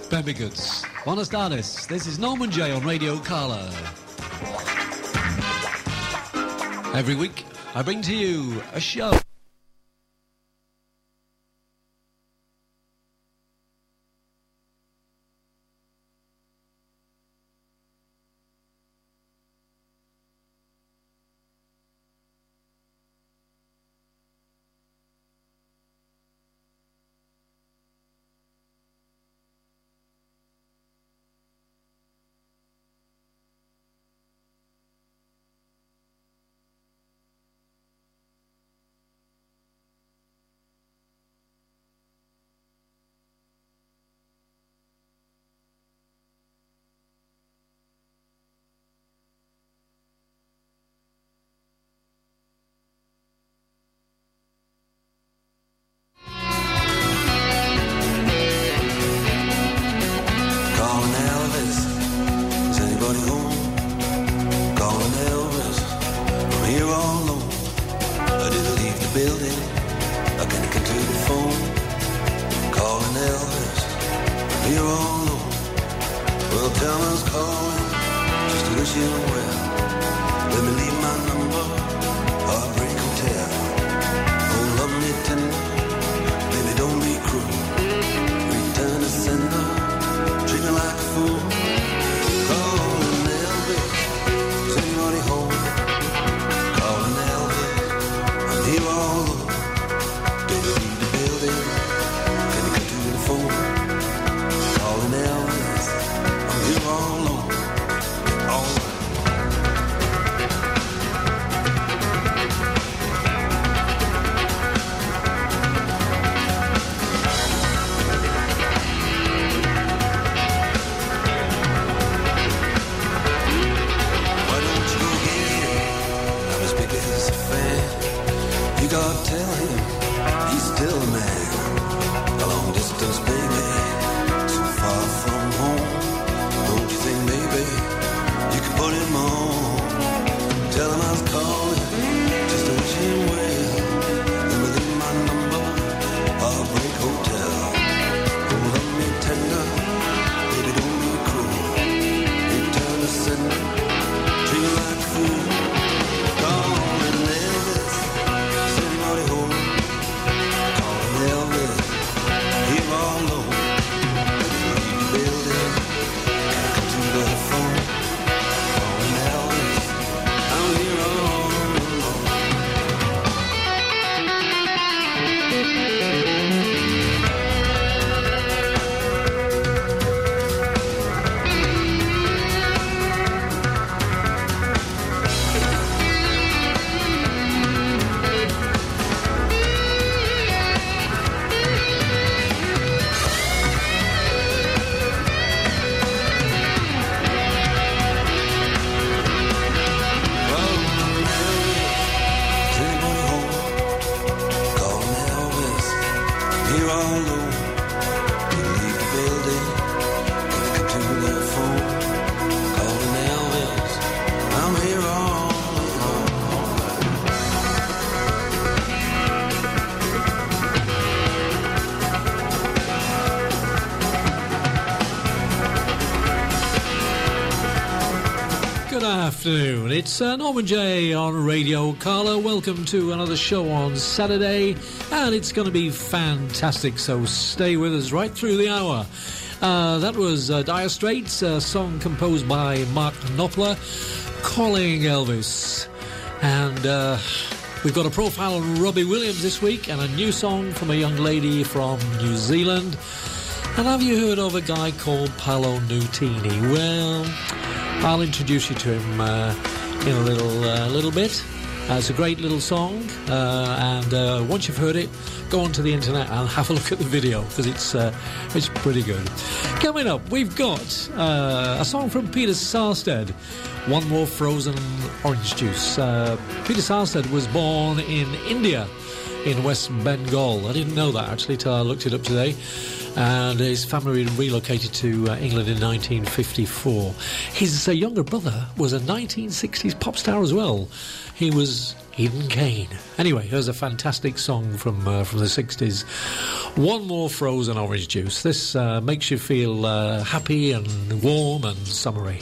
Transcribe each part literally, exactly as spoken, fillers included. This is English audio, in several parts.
Very good. Buenas tardes. This is Norman J on Radio Carla. Every week, I bring to you a show. Afternoon. It's uh, Norman J on Radio Carla. Welcome to another show on Saturday, and it's going to be fantastic, so stay with us right through the hour. Uh, that was uh, Dire Straits, a song composed by Mark Knopfler, Calling Elvis. And uh, we've got a profile on Robbie Williams this week, and a new song from a young lady from New Zealand. And have you heard of a guy called Paolo Nutini? Well, I'll introduce you to him uh, in a little uh, little bit. Uh, it's a great little song, uh, and uh, once you've heard it, go onto the internet and have a look at the video, because it's uh, it's pretty good. Coming up, we've got uh, a song from Peter Sarstedt, One More Frozen Orange Juice. Uh, Peter Sarstedt was born in India, in West Bengal. I didn't know that, actually, till I looked it up today. And his family relocated to uh, England in nineteen fifty-four. His uh, younger brother was a nineteen sixties pop star as well. He was Eden Kane. Anyway, here's a fantastic song from uh, from the sixties. One more frozen orange juice. This uh, makes you feel uh, happy and warm and summery.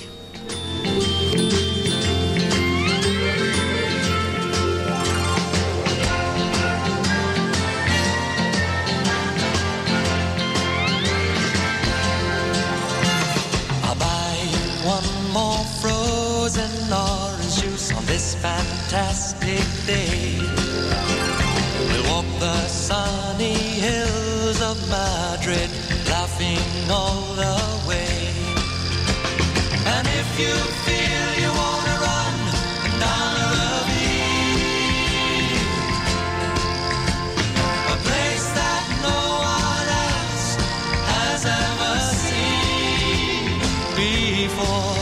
I'll buy one more frozen orange juice on this fantastic day. We'll walk the sunny hills of Madrid, laughing all the way. And if you feel you wanna run down a ravine, a place that no one else has ever seen before,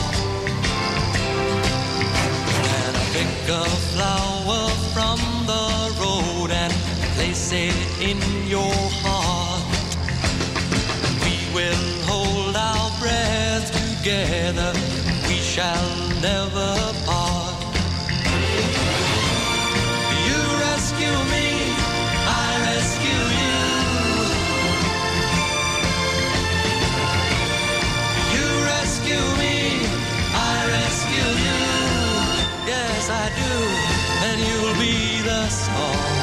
and I pick a flower from the road and place it in your heart. We will hold our breath together, we shall never part. You rescue me, I rescue you. You rescue me, I rescue you. Yes, I do, and you'll be the song.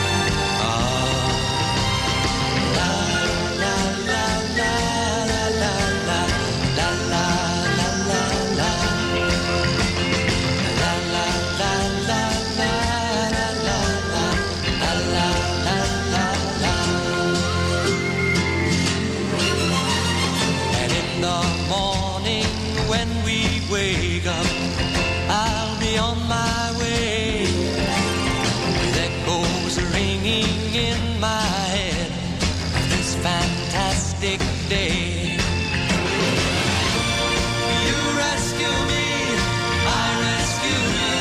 Day. You rescue me, I rescue you.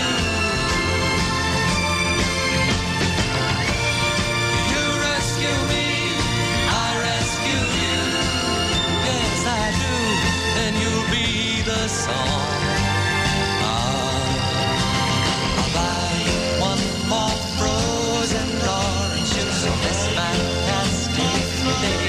You rescue me, I rescue you. Yes, I do, and you'll be the song. Ah, I'll buy one more frozen orange juice on this fantastic day.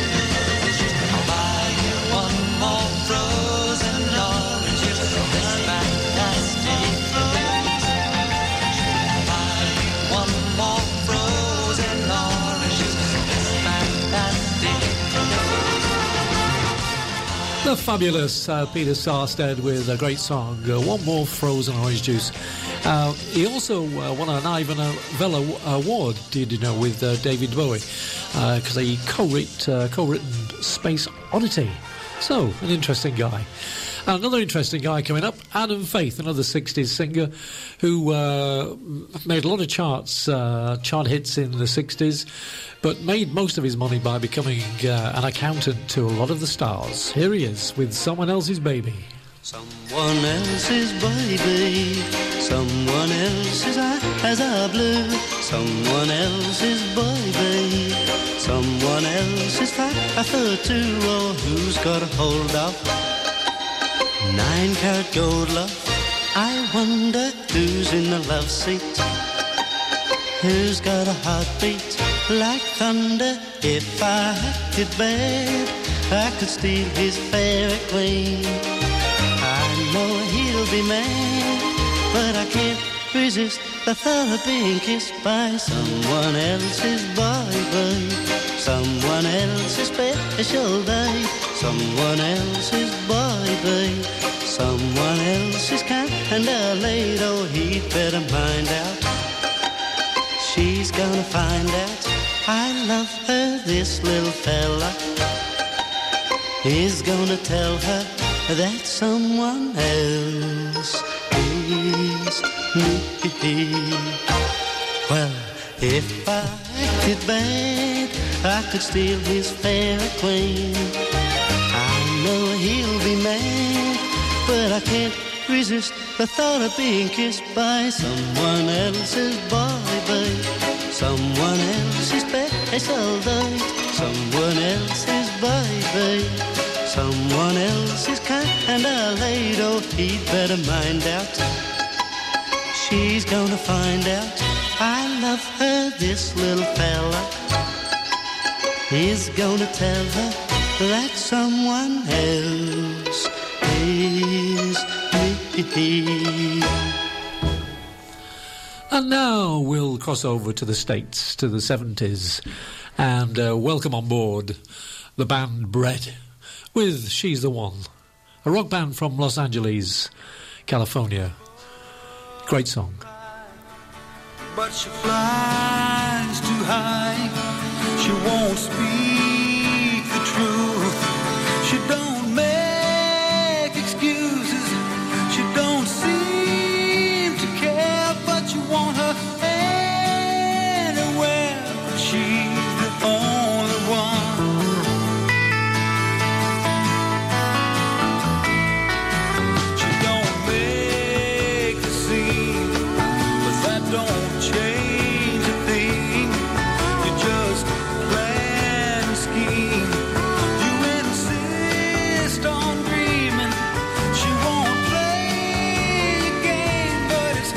The fabulous uh, Peter Sarstedt with a great song, uh, One More Frozen Orange Juice. Uh, he also uh, won an Ivan Vella Award, did you know, with uh, David Bowie, because uh, he co-wrote, uh, co-written Space Oddity. So, an interesting guy. Another interesting guy coming up, Adam Faith, another sixties singer who uh, made a lot of charts, uh, chart hits in the sixties, but made most of his money by becoming uh, an accountant to a lot of the stars. Here he is with Someone Else's Baby. Someone else's baby, someone else's eyes are blue, someone else's baby, someone else's fat for two. Oh, who's got a hold of nine carat gold love? I wonder who's in the love seat, who's got a heartbeat like thunder. If I acted bad, I could steal his fairy queen. I know he'll be mad, but I can't resist the thought of being kissed by someone else's baby, someone else's special day, someone else's baby, someone else's candle-laid. Oh, he'd better mind out, she's gonna find out I love her. This little fella is gonna tell her that someone else is me. Well, if I acted bad, I could steal his fairy queen. I know he'll be mad, but I can't resist the thought of being kissed by someone else's baby, someone else's special date, someone else's baby, someone else's candle-laid. Oh, he'd better mind out, she's gonna find out I love her. This little fella is gonna tell her that someone else is me. And now we'll cross over to the States, to the seventies, and uh, welcome on board the band Bread with She's the One, a rock band from Los Angeles, California. Great song. But she flies too high. She won't speak the truth. She don't make excuses. She don't seem to care, but you want her anywhere. She's the only one. She don't make the scene, but that don't change a thing. You just plan and scheme. You insist on dreaming. She won't play your game, but it's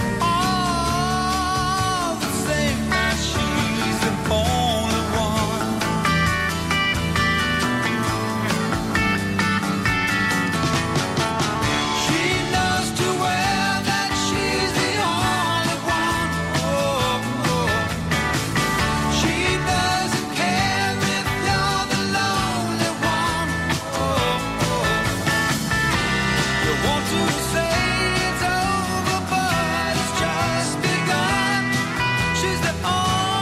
all the same. Now she's the only one. She knows too well that she's the only one. Oh, oh. She doesn't care if you're the lonely one. Oh, oh. You want to say it's over, but it's just begun. She's the only one.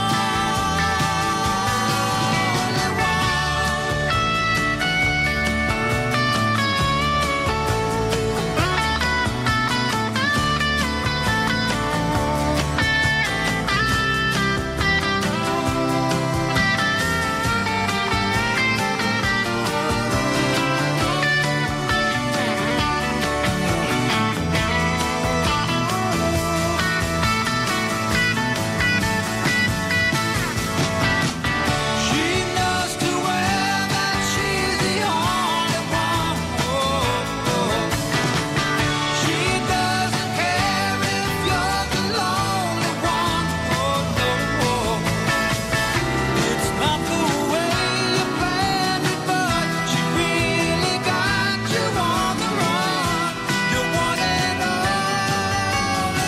She knows too well that she's the only one. Oh, oh. She doesn't care if you're the lonely one. Oh, no. It's not the way you planned it, but she really got you on the run. You're one and only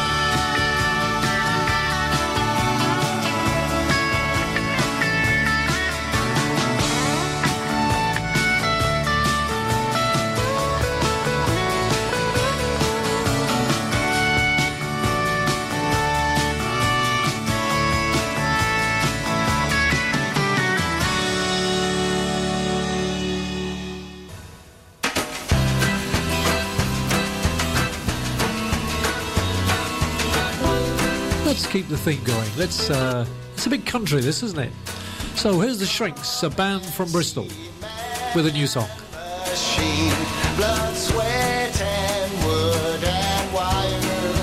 Let's keep the theme going. Let's. Uh, it's a big country, this, isn't it? So here's the Shrinks, a band from Bristol, with a new song. Machine, blood, sweat, and wood and wire.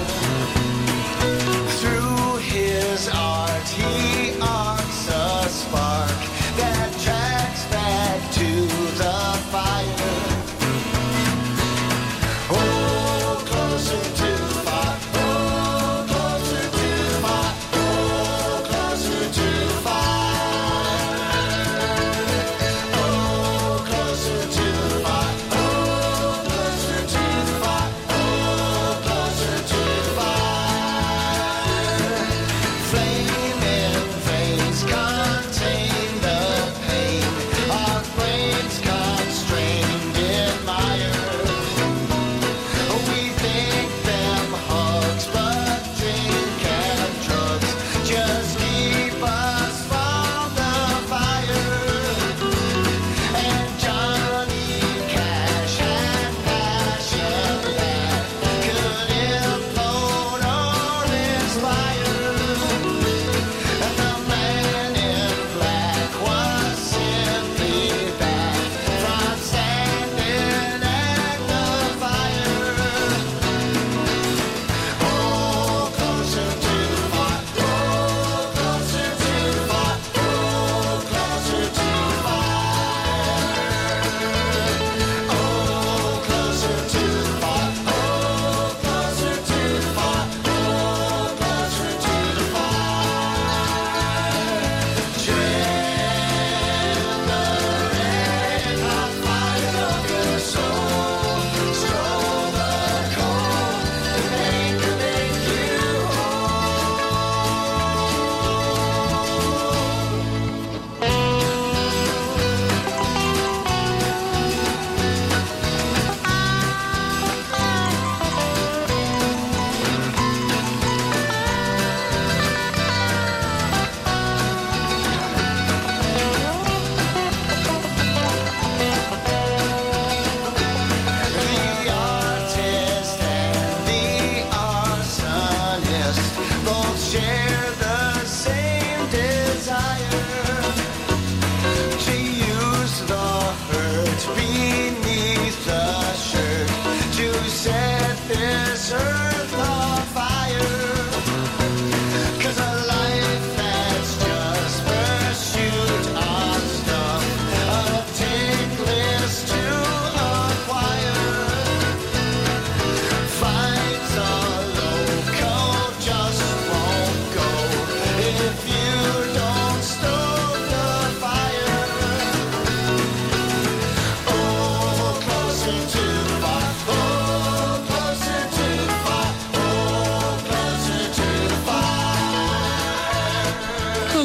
Through his art, he arcs a spark that tracks back to the fire. Oh, closer to fire. Oh, closer to fire. Oh, closer to fire. Oh, closer to fire. Oh, closer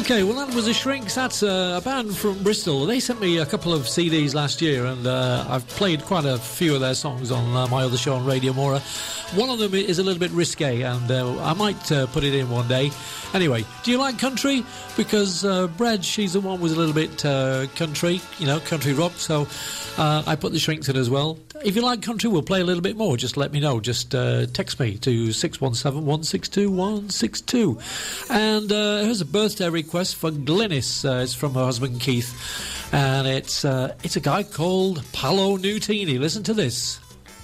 Okay, well, that was the Shrinks. That's uh, a band from Bristol. They sent me a couple of C Ds last year, and uh, I've played quite a few of their songs on uh, my other show on Radio Mora. One of them is a little bit risque, and uh, I might uh, put it in one day. Anyway, do you like country? Because uh, Brad, she's the one was a little bit uh, country, you know, country rock, so uh, I put the Shrinks in as well. If you like country, we'll play a little bit more. Just let me know. Just uh, text me to six one seven, one six two, one six two. And uh, here's a birthday request for Glynis. Uh, it's from her husband Keith, and it's uh, it's a guy called Paolo Nutini. Listen to this.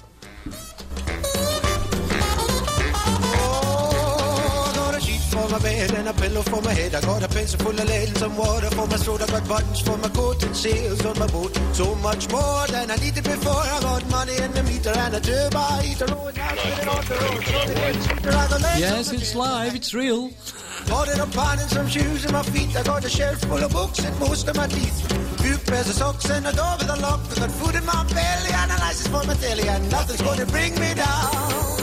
For my bed and a pillow for my head. I got a pencil full of lead and some water for my throat. I got buttons for my coat and sails on my boat. So much more than I needed before. I got money in the meter and a turbo heater. Yes, it's live. It's real. Ordered a pan and some shoes in my feet. I got a shelf full of books and most of my teeth. A few pairs of socks and a door with a lock. I got food in my belly and a license for my telly. And nothing's going to bring me down.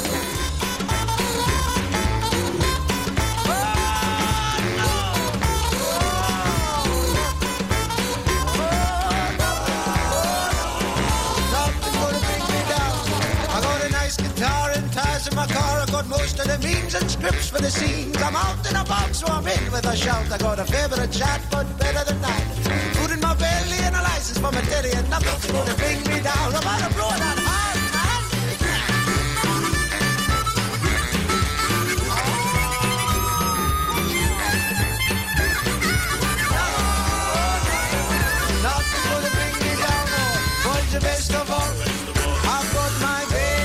In my car, I got most of the means and scripts for the scenes. I'm out in a box, so I'm in with a shout. I got a favourite chat, but better than that. Food in my belly and a license for my daddy, and nothing's gonna bring me down. I'm out of blow that hard, nothing's gonna bring me down. What's the best of all? I've got my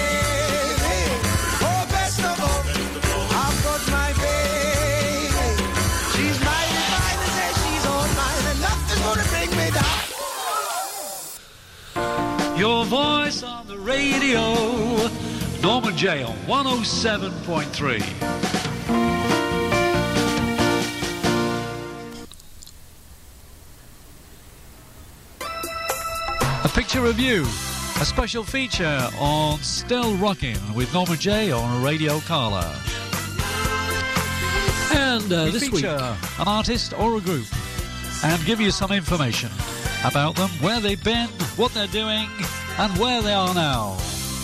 Your voice on the radio, Norman Jay on one oh seven point three. A picture review, a special feature on Still Rockin' with Norman Jay on Radio Carla. And uh, we this feature week, an artist or a group and give you some information about them, where they've been, what they're doing, and where they are now.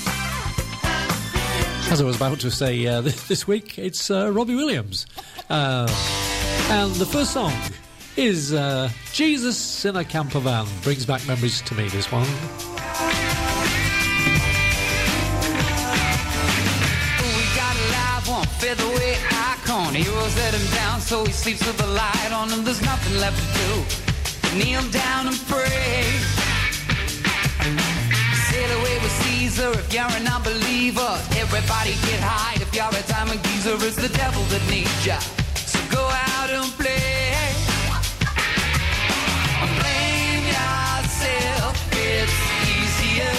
As I was about to say, uh, this, this week it's uh, Robbie Williams. Uh, and the first song is uh, Jesus in a Camper Van. Brings back memories to me, this one. We got a live one, featherweight icon. Heroes let him down, so he sleeps with the light on him. There's nothing left to do. Kneel down and pray. Sail away with Caesar if you're an unbeliever. Everybody get high if you're a diamond geezer. It's the devil that needs ya, so go out and play. Blame yourself, it's easier.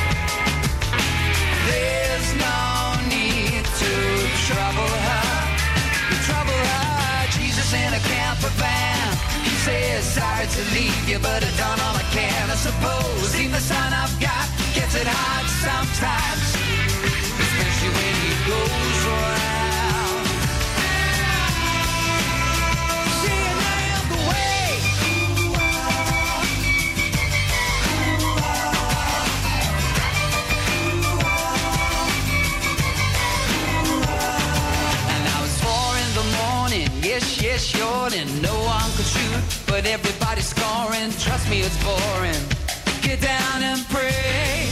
There's no need to trouble her. You trouble her, Jesus in a camper van. Says sorry to leave you, but I've done all I can. I suppose even the son I've got gets it hard sometimes, especially when he goes around. Seeing out the way. And now it's four in the morning. Yes, yes, yawning. No one could shoot, but everybody's scoring. Trust me, it's boring. Get down and pray.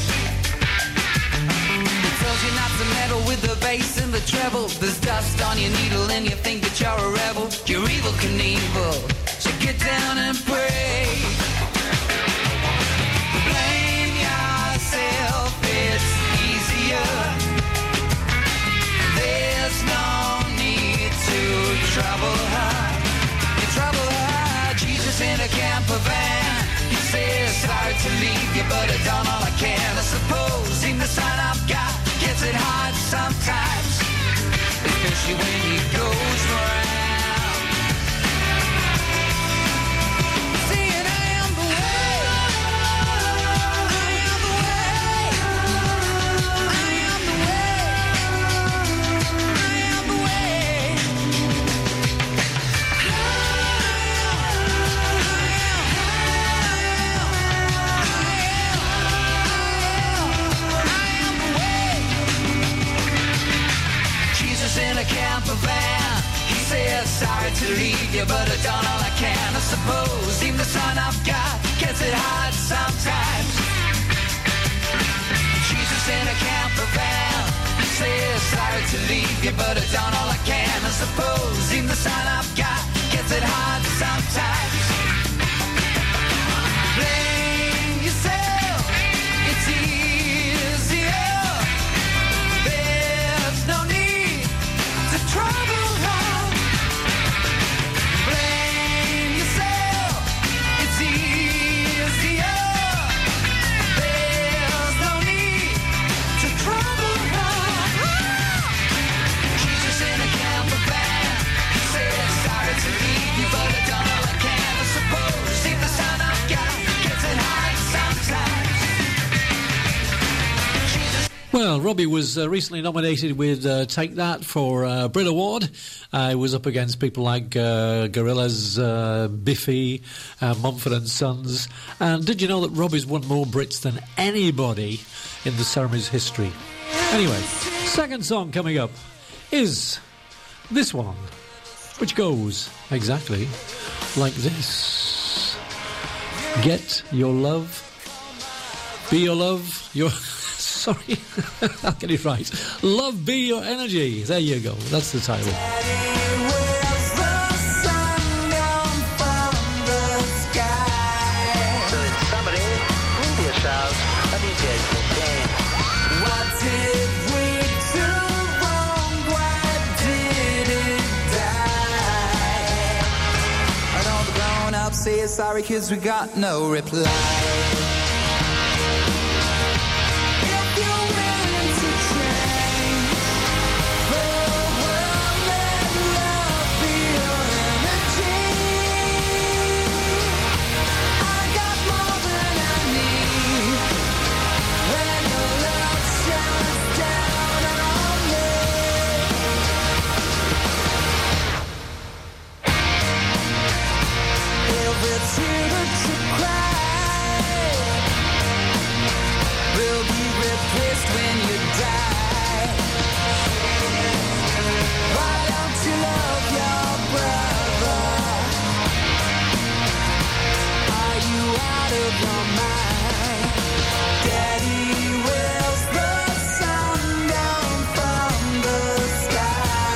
It tells you not to meddle with the bass and the treble. There's dust on your needle and you think that you're a rebel. You're evil Knievel, so get down and pray. Blame yourself, it's easier. There's no need to trouble her. You trouble her, Jesus in a camper van. He says sorry to leave you, but I've done all I can. I suppose even the son I've got gets it hard sometimes, especially when he goes round. See it van. He says, sorry to leave you, but I've done all I can. I suppose even the son I've got gets it hard sometimes. Jesus in a camper van. He says, sorry to leave you, but I've done all I can. I suppose even the son I've got gets it hard sometimes. Blame yourself, it's easier. There's no need to trouble her. Blame yourself, it's easier. There's no need to trouble her. Jesus in a camper van. He says, sorry to leave you, but I've done all I can. I suppose if the son I've got gets it hard sometimes. Jesus. Well, Robbie was uh, recently nominated with uh, Take That for uh, Brit Award. Uh, he was up against people like uh, Gorillaz, uh, Biffy, uh, Mumford and Sons. And did you know that Robbie's won more Brits than anybody in the ceremony's history? Anyway, second song coming up is this one, which goes exactly like this. Get your love, be your love, your... Sorry, I'll get it right. Love be your energy. There you go. That's the title. Somebody, leave yourselves. Let me get the game. What did we do wrong? Why did it die? And all the grown-ups say sorry 'cause we got no reply. If you're willing to change the world, let love be your energy. I got more than I need when your love shines down on me. Every tear that you cry will be replaced when you die. Why don't you love your brother? Are you out of your mind? Daddy wills the sun down from the sky.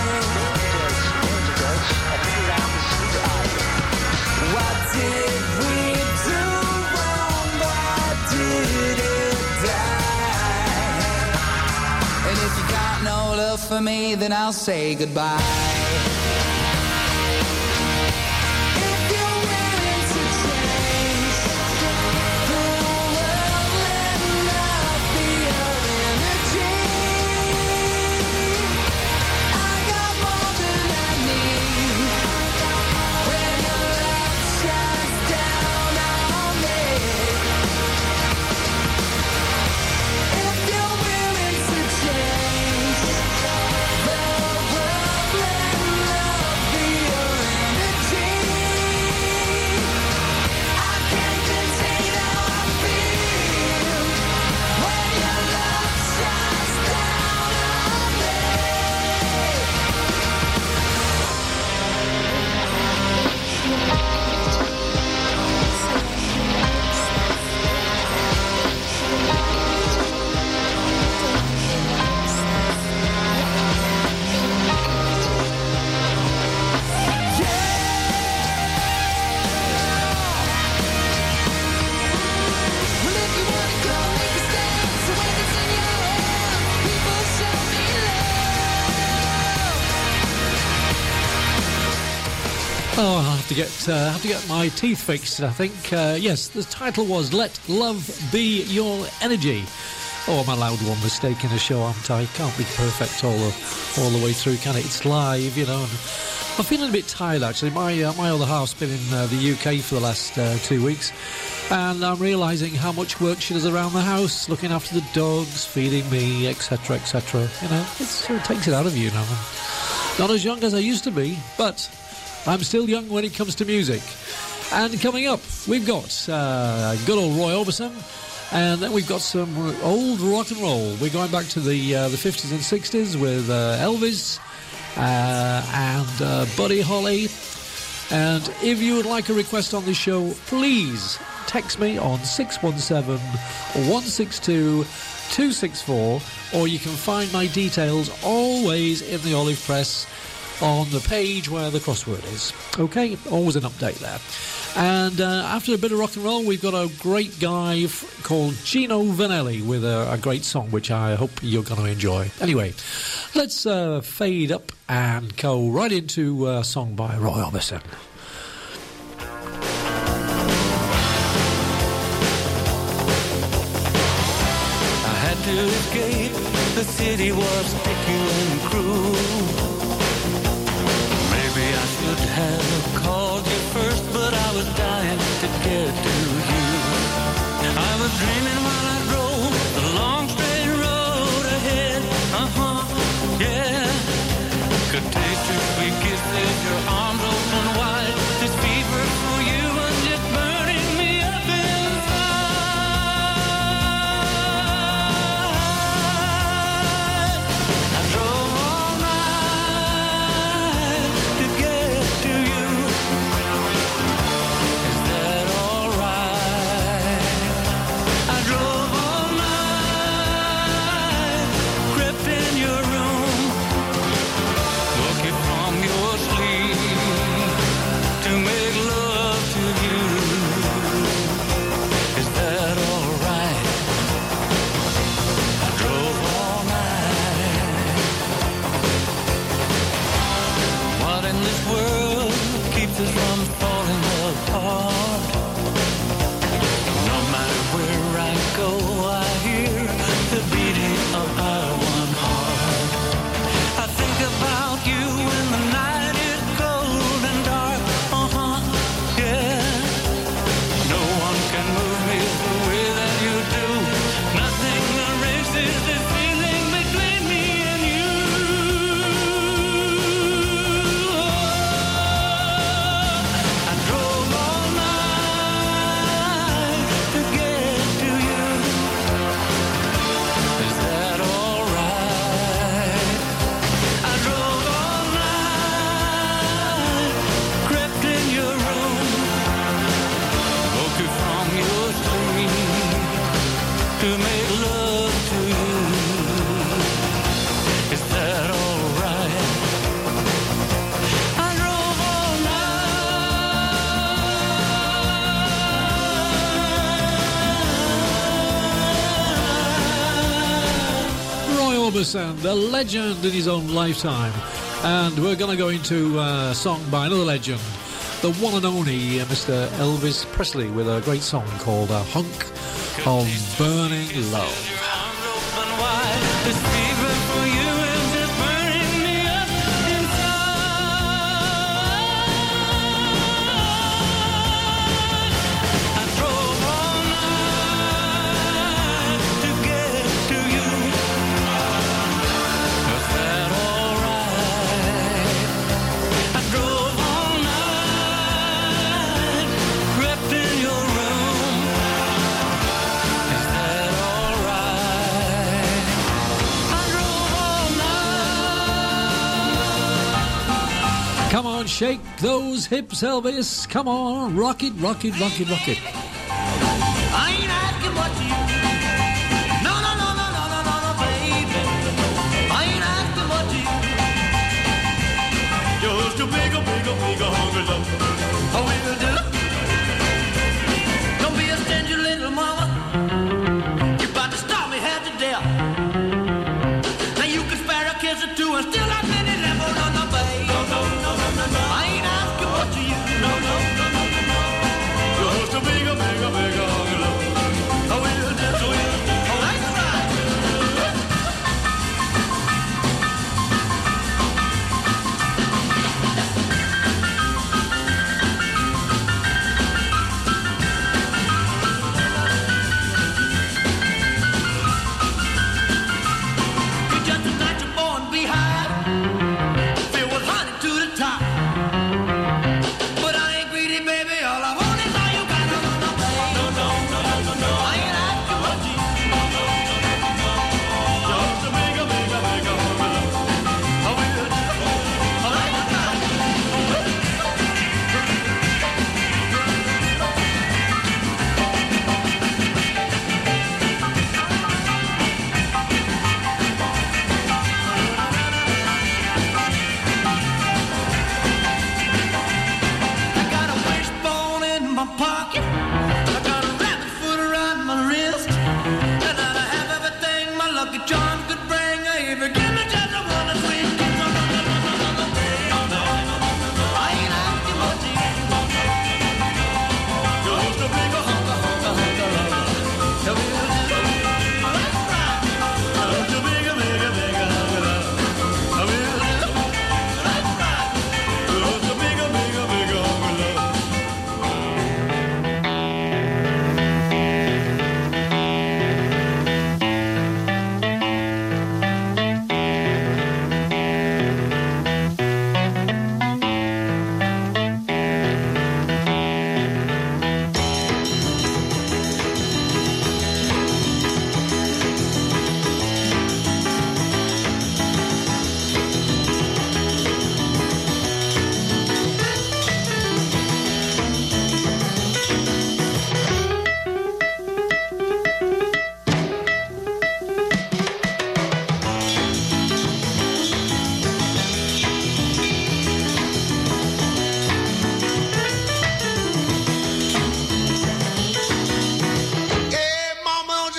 What did we do wrong? Why did it die? And if you got no love for me, then I'll say goodbye. If you're willing to change the world, let love be your energy. I got more than I need when your love shines down on me. If you're willing to change the world, let love be your energy. I can't contain how I feel when your love shines down on me. Well, if you wanna go, make a stand. So when it's in your hand, people show me love. Oh, I'll have to get uh, have to get my teeth fixed, I think. Uh, yes, the title was Let Love Be Your Energy. Oh, I'm allowed one mistake in a show, aren't I? Can't be perfect all the, all the way through, can it? It's live, you know. And I'm feeling a bit tired, actually. My uh, my other half's been in uh, the U K for the last uh, two weeks, and I'm realising how much work she does around the house, looking after the dogs, feeding me, et cetera, et cetera. You know, it's, it takes it out of you, you know. Not as young as I used to be, but I'm still young when it comes to music. And coming up, we've got uh, good old Roy Orbison, and then we've got some old rock and roll. We're going back to the uh, the fifties and sixties with uh, Elvis, uh, and uh, Buddy Holly. And if you would like a request on this show, please text me on six one seven, one six two, two six four, or you can find my details always in the Olive Press on the page where the crossword is. Okay, always an update there. And uh, after a bit of rock and roll, we've got a great guy f- called Gino Vanelli with a, a great song, which I hope you're going to enjoy. Anyway, let's uh, fade up and go right into a song by Roy Orbison. I had to escape, the city was sticky and cruel. Maybe I should have called you first, but I was dying to get to you. I was dreaming while I drove the long straight road ahead. Uh-huh, yeah. Could taste your sweet kisses, your arms open wide. This fever for you was just burning me up inside. I drove all night to get to you. Is that all right? I drove all night, crept in your room, woke you from your sleep to make love to you. Is that all right? I drove all night. What in this world keeps us from falling apart? No matter where I go, I hear the beating of our one heart. I think about you when the night is cold and dark. Uh-huh, yeah. No one can move me the way that you do. Nothing erases this feeling between me and you. I drove all night to get to you. Is that all right? I drove all night, crept in your room, woke you from your sleep to make love to you. Is that all right? I drove all night. Roy Orbison, the legend in his own lifetime. And we're going to go into a song by another legend, the one and only uh, Mister Elvis Presley, with a great song called A Hunk of Burning Love. Your arms open wide. This fever for you is just burning me up inside. I drove all night to get to you. Was that all right? I drove all night, crept in your room. Is that all right? I drove all night. Come on, shake those hips, Elvis. Come on, rock it, rock it, rock it, rock it. I ain't asking what you No, no, no, no, no, no, no, no, baby. I ain't asking what you Just a big, a big, a big, a hungry love. Oh, we will do. Don't be a stingy little mama. You about to stop me half to death. Now you can spare a kiss or two and still have many left. Oh, no, no, baby. No, no, no, no, no, no. I ain't asking what you No, no, no, no, no, no. Just a big, a big, a big, a hungry love. Oh, we will do. So we will do. Oh, that's right.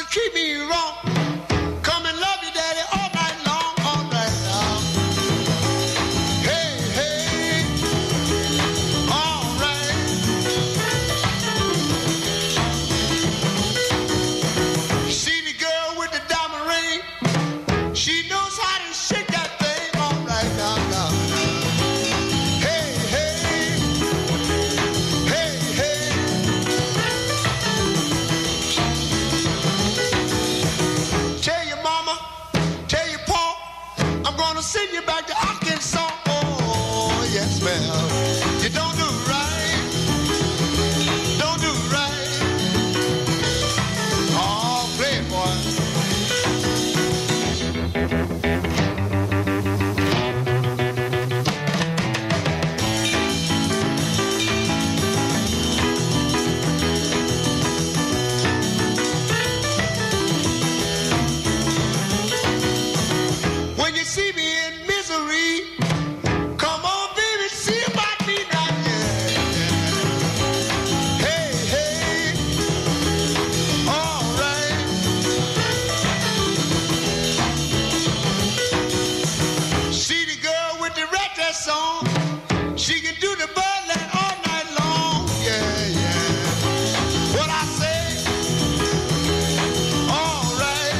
treat me wrong. Come and love you, daddy, all night long, all night long. Hey, hey, all right. See the girl with the diamond ring? She knows how to shake that thing, all right now, now. Hey, hey, hey, hey. Tell your mama, tell your pa, I'm gonna send you back to Arkansas. Oh, yes, ma'am. You don't do right. Don't do right. Oh, play it, boy. When you see me in misery, come on, baby, see about me now, yeah. Hey, hey, all right. See the girl with the red dress on, she can do the birdland all night long, yeah, yeah. What I say, all right.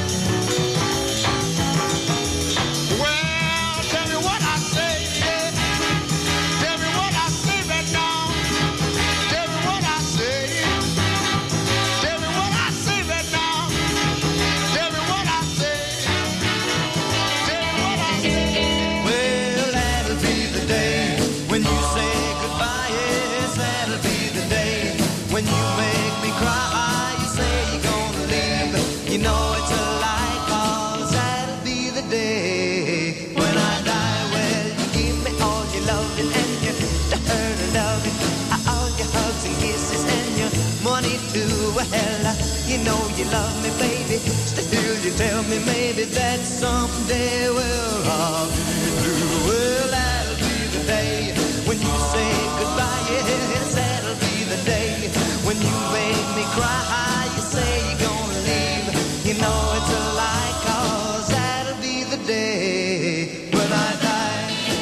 Well, tell me what I say, yeah. Tell me what I say right now. Tell me what I say. Tell me what I say right now. Tell me what I say. Tell me what I say. Well, that'll be the day when you say goodbye. Yes, that'll be the day when you make me cry. You say you're gonna leave. You know it's a lie, 'cause that'll be the day when I die. Well, you give me all your loving and your hurt and loving, all your hugs and kisses and your money too. Well, uh, you know you love me, baby. Still, you tell me maybe that someday, well, I'll be blue. Well, that'll be the day when you say goodbye. Yes, that'll be the day when you make me cry. You say you're gonna leave. You know it's a lie, 'cause that'll be the day when I die.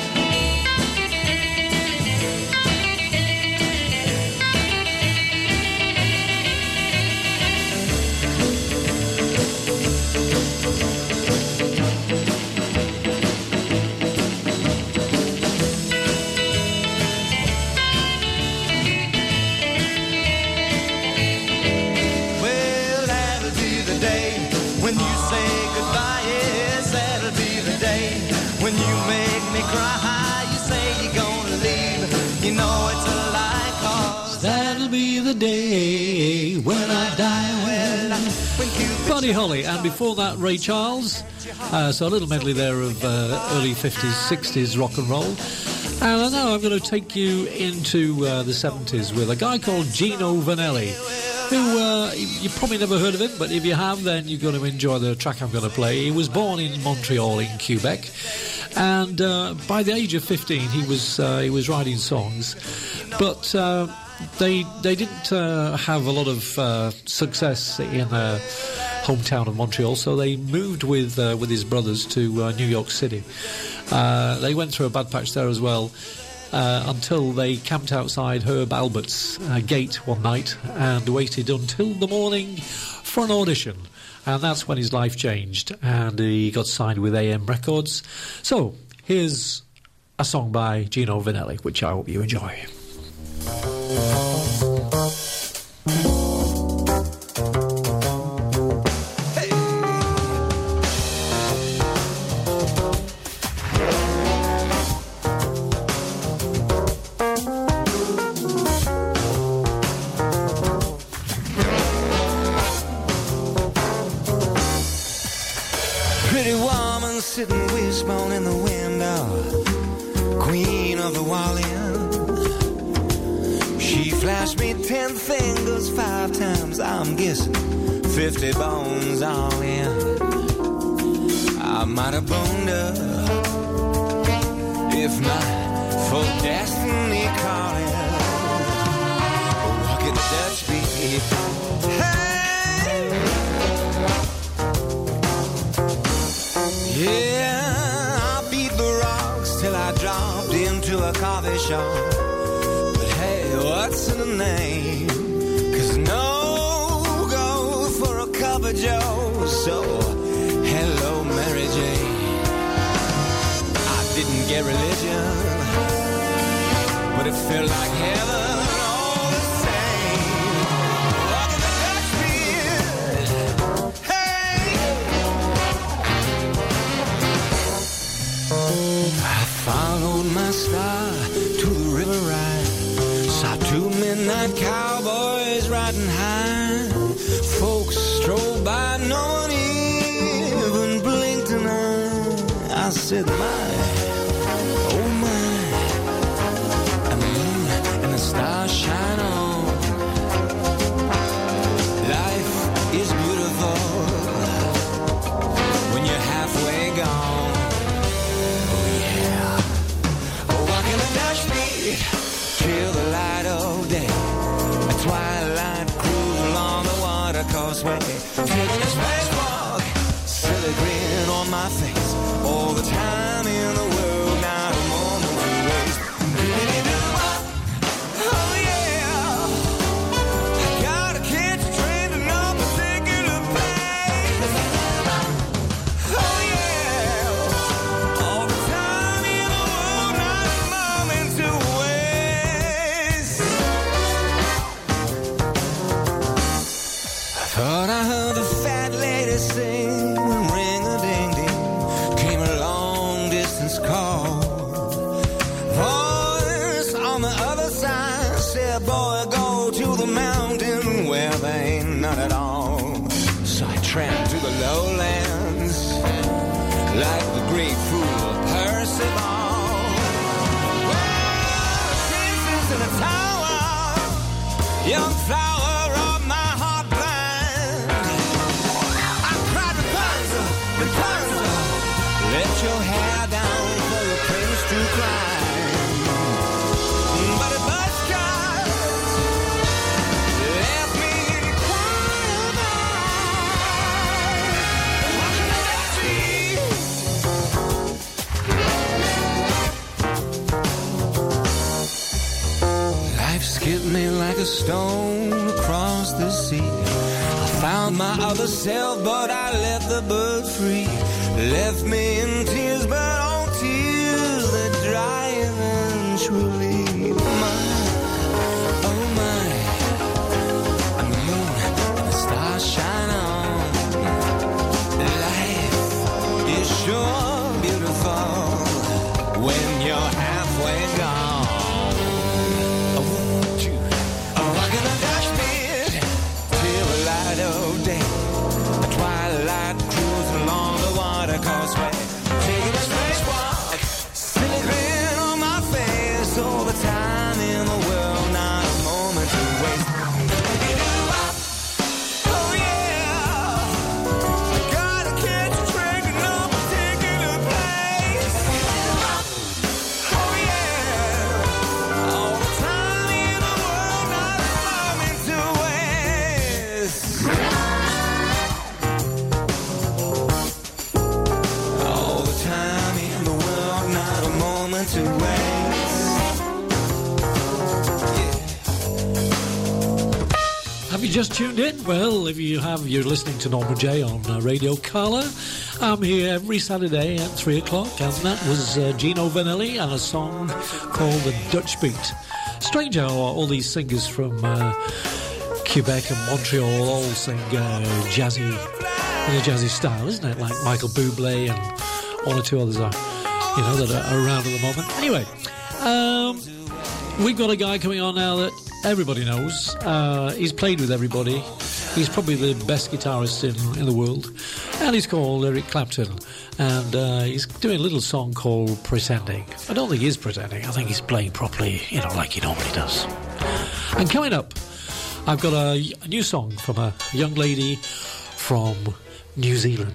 Well, that'll be the day when you say goodbye. Yes, that'll be the day when you make me cry. You say you're gonna leave. You know it's a lie, 'cause That'll be the day when I die. well, when Cupid Buddy Holly, and before that, Ray Charles. Uh, so a little medley there of uh, early fifties, sixties rock and roll. And now I'm going to take you into uh, the seventies with a guy called Gino Vanelli, who uh, you probably never heard of him, but if you have, then you're going to enjoy the track I'm going to play. He was born in Montreal, in Quebec, and uh, by the age of fifteen, he was uh, he was writing songs, but uh, they they didn't uh, have a lot of uh, success in their hometown of Montreal, so they moved with uh, with his brothers to uh, New York City. Uh, they went through a bad patch there as well, uh, until they camped outside Herb Albert's uh, gate one night and waited until the morning for an audition. And that's when his life changed, and he got signed with A M Records. So here's a song by Gino Vanelli, which I hope you enjoy. pretty woman sitting wishbone in the window, queen of the Wallian. She flashed me ten fingers five times, I'm guessing fifty bones all in. I might have boned her if not for destiny calling. What could Dutch be? Hey! a coffee shop. But hey, what's in the name? Cause no go for a cup of joe. So, hello, Mary Jane. I didn't get religion, but it felt like heaven all the same. Walking the Dutchman, hey! I followed my star to the river ride. Saw two midnight cowboys riding high. Folks strolled by, no one even blinked an eye. I said, my, oh my, and the moon and the stars shine on. Life is beautiful when you're halfway gone. Oh yeah. Oh, walking the Dutch street till the light of day. A twilight cruise along the water causeway. Taking a spacewalk, silly grin on my face. All the time in the world, not a moment to waste. Oh yeah, gotta catch a train to no particular place. Oh yeah, all the time in the world, not a moment to waste. I thought I heard the fat lady sing when ring-a-ding-ding came a long-distance call. Voice on the other side said, boy, go to the mountain where they ain't none at all. So I tramped to the lowlands like the great fool Percival. Well, the princess in a tower, young flower of my heart blind. I cried Rapunzel, Rapunzel, let your hair down for your prince to climb. But a buttercup left me in quiet night. Walking the back street. Life skipped me like a stone across the sea. I found my other self, but I left the bird free. Left me in tears, but all tears that dry eventually. My, oh my, and the moon and the stars shine on. Life is sure beautiful when you're halfway gone. Oh, won't you? Oh, walking the Dutch beat till the light of day. A twilight cruise along the water causeway. Taking a spacewalk, silly grin on my face. All the time in the world, not a moment to waste. Oh yeah, gotta catch a train to no particular place. Oh yeah, all the time in the world, not a moment to waste. All the time in the world, not a moment to waste. Have you just tuned in? Well, if you have, you're listening to Norman J on uh, Radio Carla. I'm here every Saturday at three o'clock, and that was uh, Gino Vanelli and a song called The Dutch Beat. Strange how all these singers from uh, Quebec and Montreal all sing uh, jazzy, in a jazzy style, isn't it? Like Michael Bublé and one or two others are, you know, that are around at the moment. Anyway, um, we've got a guy coming on now that everybody knows. Uh, he's played with everybody. He's probably the best guitarist in, in the world. And he's called Eric Clapton. And uh, he's doing a little song called Pretending. I don't think he's pretending. I think he's playing properly, you know, like he normally does. And coming up, I've got a, a new song from a young lady from New Zealand.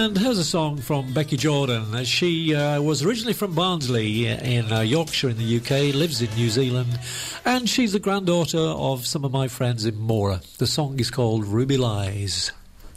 And here's a song from Becky Jordan. She uh, was originally from Barnsley in uh, Yorkshire in the U K, lives in New Zealand, and she's the granddaughter of some of my friends in Mora. The song is called Ruby Lies.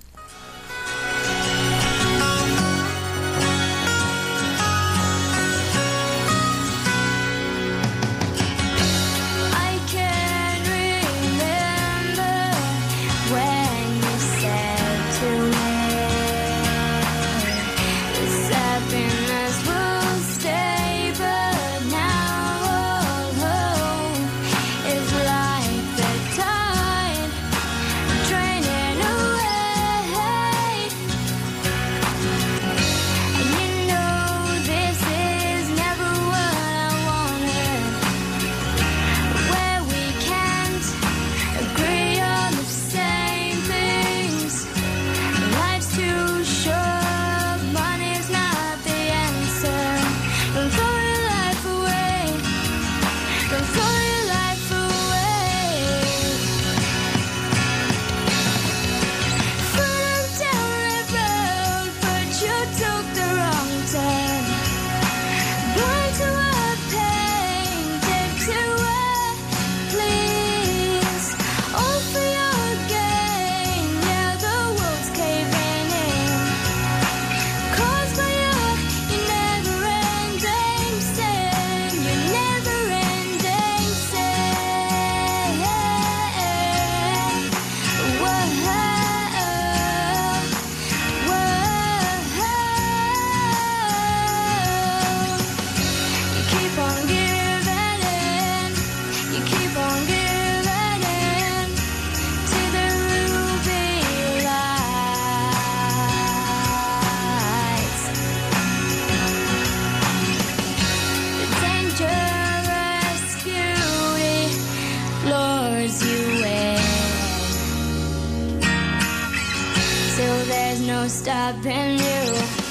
Stopping you,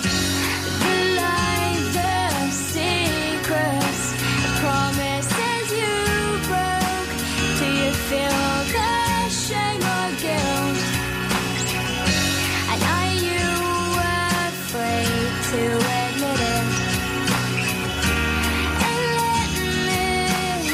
the lies, the secrets, the promises you broke. Do you feel the shame or guilt? And are you afraid to admit it? And let me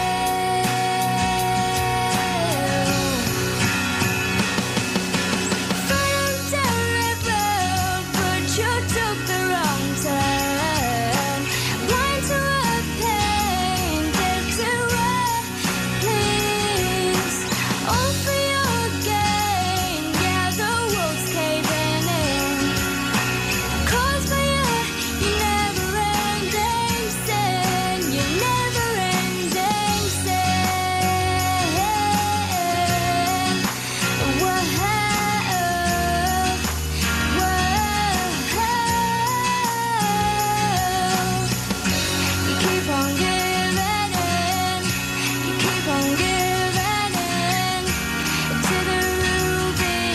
From down the road, but you took the wrong turn. Blind to a pain, dead to a please. All for your gain, yeah, the world's caving in. Caused by your, you never-ending sin, your never-ending sin. Whoa, whoa. You keep on giving in, you keep on giving in to the ruby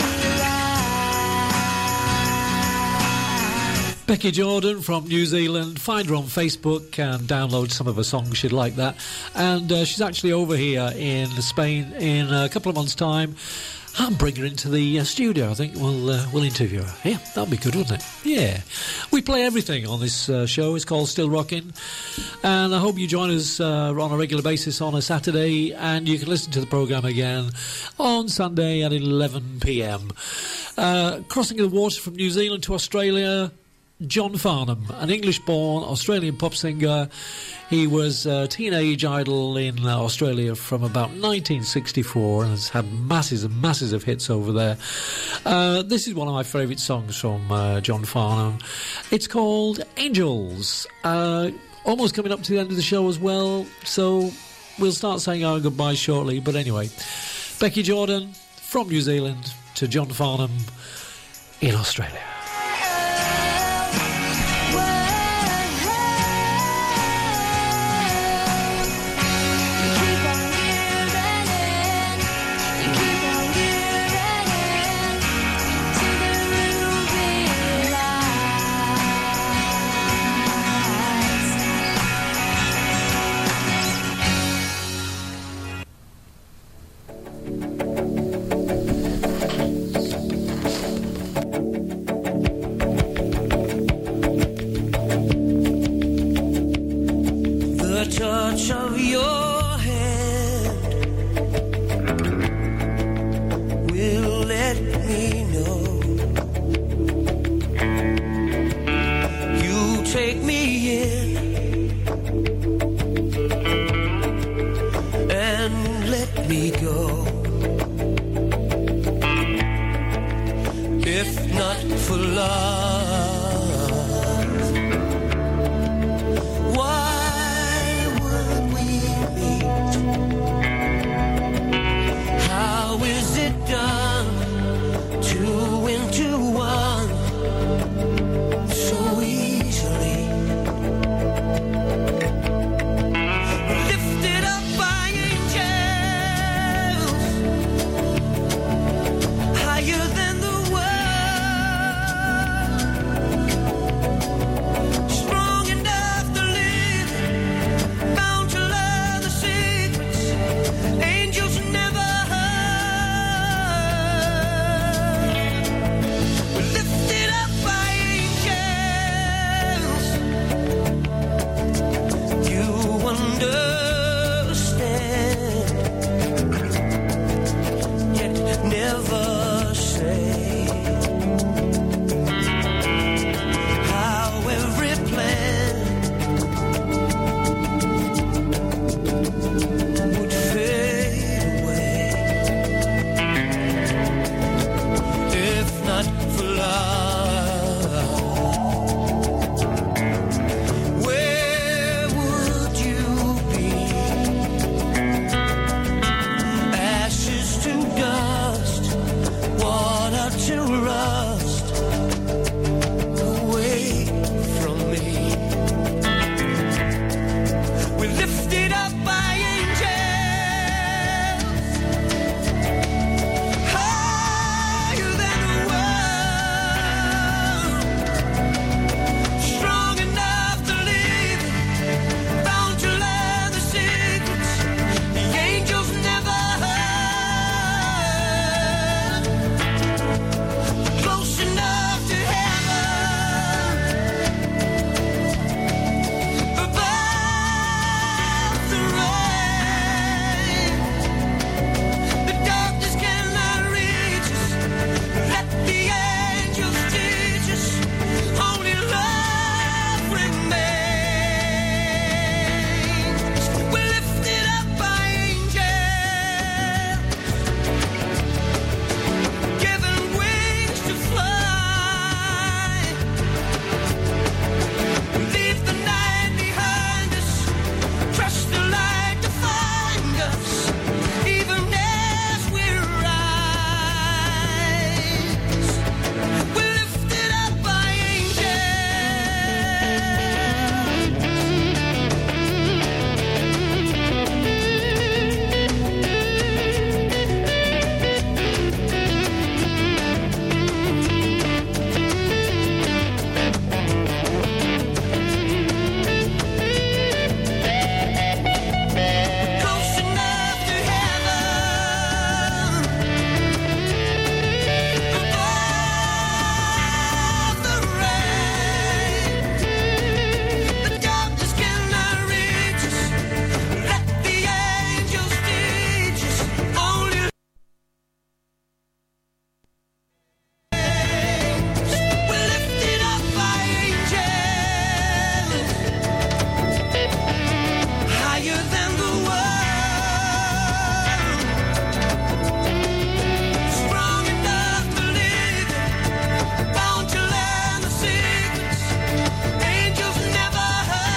light. Becky Jordan from New Zealand. Find her on Facebook and download some of her songs. She'd like that. And uh, she's actually over here in Spain in a couple of months' time. I'll bring her into the uh, studio. I think we'll uh, we'll interview her. Yeah, that'll be good, wouldn't it? Yeah. We play everything on this uh, show. It's called Still Rockin'. And I hope you join us uh, on a regular basis on a Saturday. And you can listen to the programme again on Sunday at eleven p m. Uh, crossing the water from New Zealand to Australia, John Farnham, an English-born Australian pop singer. He was a teenage idol in uh, Australia from about nineteen sixty-four and has had masses and masses of hits over there. Uh, this is one of my favourite songs from uh, John Farnham. It's called Angels. Uh, almost coming up to the end of the show as well, so we'll start saying our goodbyes shortly. But anyway, Becky Jordan from New Zealand to John Farnham in Australia. if not for love. Why would we meet? How is it done? Two into one, so easily. Lifted up by angels, higher than the world, strong enough to live, bound to learn the secrets angels never heard. We're lifted up by angels. You understand, yet never say how every plan would fade away if not for love. Where would you be? Ashes to dust, water to rust, away from me. We're lifted up by angels, higher than the world, strong enough to live, bound to learn the secrets the angels never heard, close enough to heaven, above the rain. The darkness cannot reach us. Let the angels teach us. Only love remains. We're lifted up by angels, given wings to fly. We leave the night behind us, trust the light to find us, even as we rise. We're lifted up by close enough to heaven, above the rain. The darkness cannot reach us. Let the angels teach us. Only we're lifted up by angels, higher than the world, strong enough to live, bound to learn the secrets angels never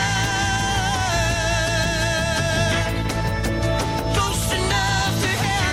heard, close enough to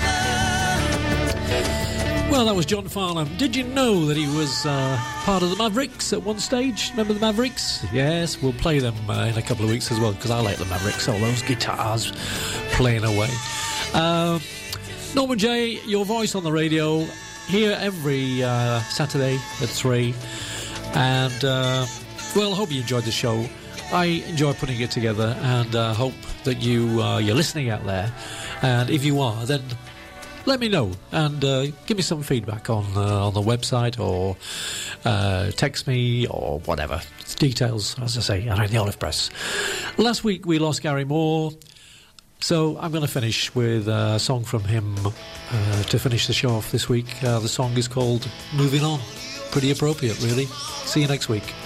heaven. Well, that was John Farnham. Did you know that he was uh, part of the Mavericks at one stage? Remember the Mavericks? Yes, we'll play them uh, in a couple of weeks as well, because I like the Mavericks, all those guitars playing away. Uh, Norman J, your voice on the radio, here every uh, Saturday at three. And, uh, well, I hope you enjoyed the show. I enjoy putting it together, and uh, hope that you, uh, you're listening out there. And if you are, then let me know, and uh, give me some feedback on uh, on the website, or uh, text me, or whatever. Details, as I say, are in the Olive Press. Last week we lost Gary Moore, so I'm going to finish with a song from him uh, to finish the show off this week. Uh, the song is called Moving On. Pretty appropriate, really. See you next week.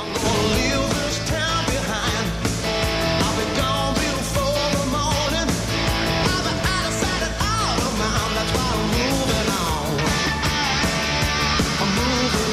Moving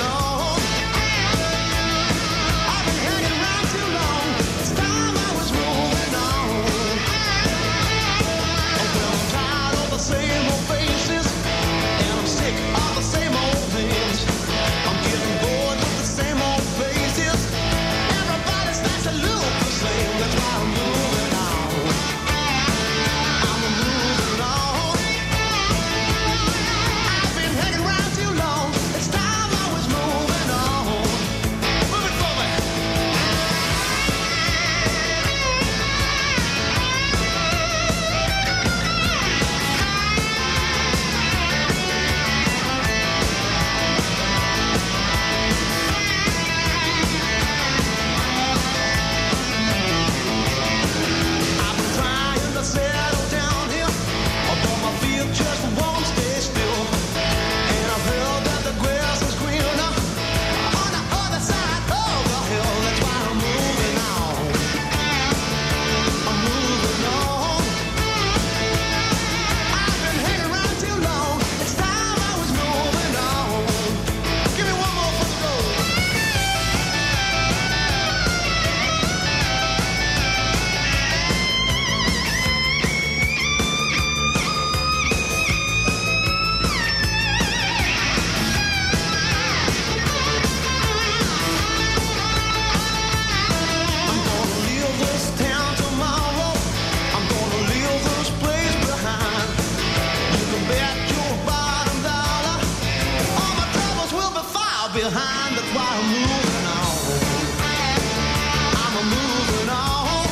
behind, that's why I'm moving on. I'm a moving on.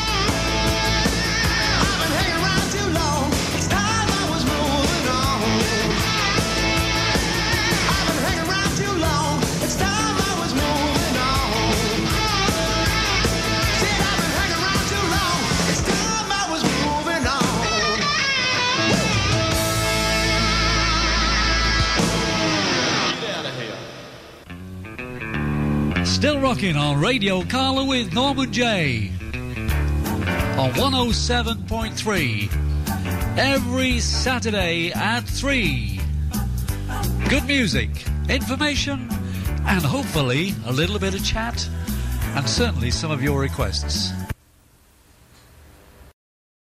I've been hanging around too long. It's time I was moving on. I've been hanging around too long. It's time I was moving on. Said I've been hanging around too long. It's time I was moving on. Still rocking on Radio Carla with Norman J. On one oh seven point three. Every Saturday at three. Good music, information, and hopefully a little bit of chat, and certainly some of your requests.